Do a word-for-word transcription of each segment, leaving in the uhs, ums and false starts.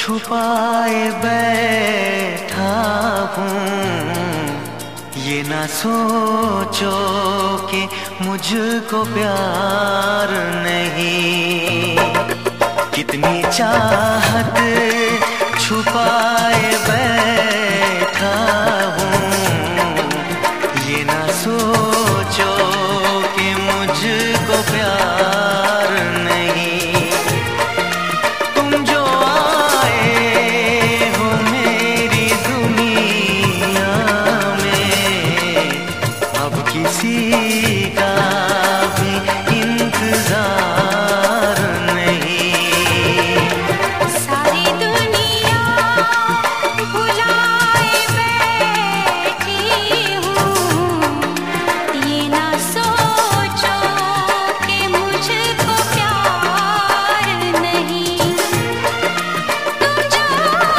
छुपाए बैठा हूँ, ये ना सोचो कि मुझको प्यार नहीं। कितनी चाहत छुपाए बैठा हूँ, ये ना सोचो कि मुझको प्यार नहीं। तुम जो आए हो मेरी दुनिया में, अब किसी का भी इंतजार नहीं। सारी दुनिया भुलाए बैठी हूँ, ये ना सोचो कि मुझको प्यार नहीं। तुम जो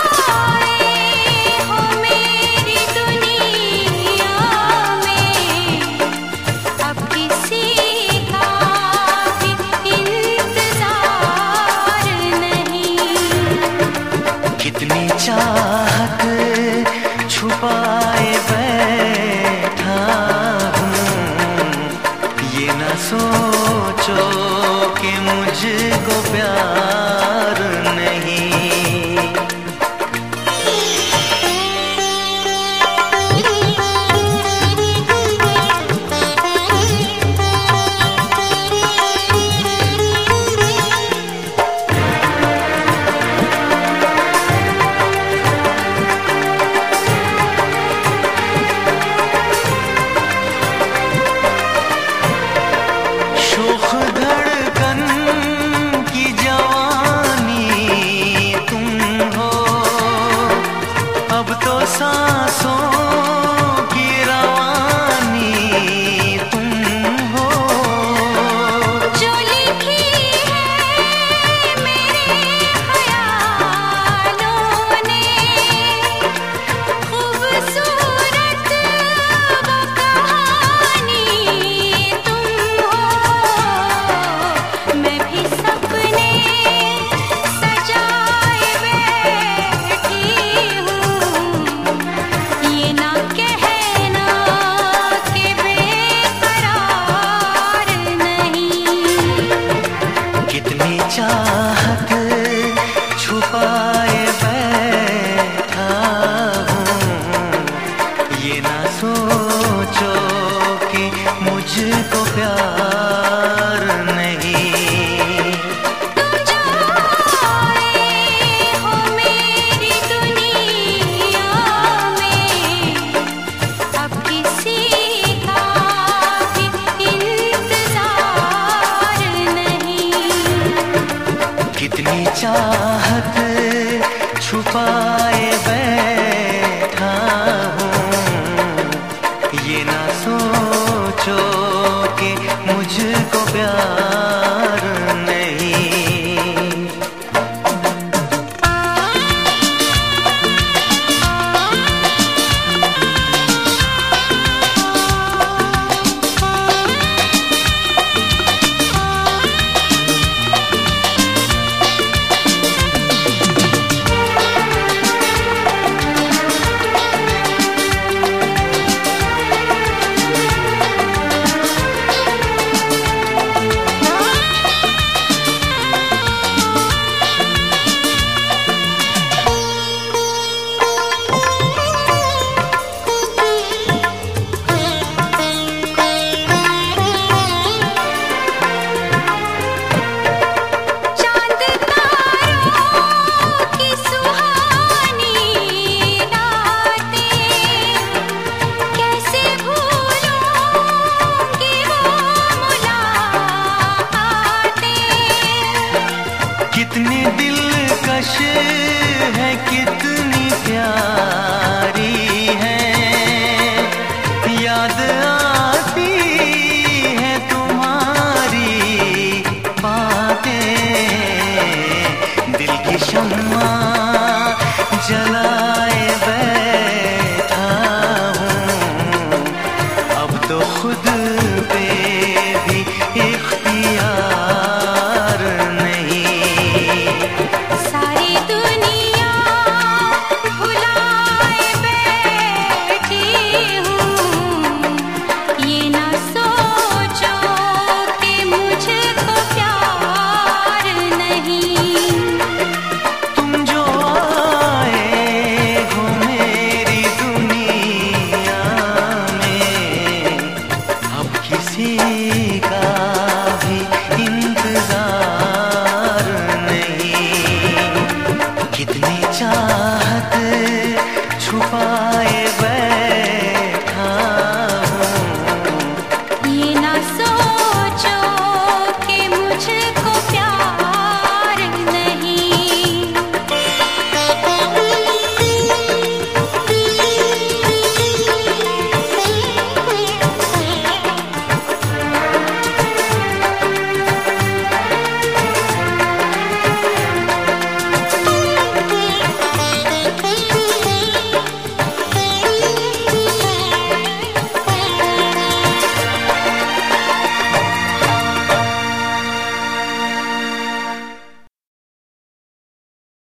आए हो मेरी दुनिया में, अब किसी का भी इंतजार नहीं। कितनी चाहत छुपाए बैठा हूँ, ये ना सोचो कि मुझको प्यार नहीं। शोख धड़कन की जवानी तुम हो, अब तो सांसों की रवानी तुम हो। जो लिखी है मेरे ख्यालों ने, खूबसूरत वो कहानी तुम हो। मैं भी सपने सजाए बैठी हूँ, ये ना कहना कि बेकरार नहीं। कितनी चाहत छुपाए बैठा हूँ, ये ना सोचो कि मुझको प्यार नहीं। तुम जो आए हो मेरी दुनिया में, अब किसी का भी इंतजार नहीं। कितनी चाहत छुपाए बैठा हूँ, ये ना सोचो कि मुझको प्यार नहीं। चांद तारों की सुहानी रातें, कैसे भूलूंगी वो मुलाकातें। कितनी दिलकश है, कितनी प्यारी है, याद आती है तुम्हारी बातें। दिल की शम्मा जला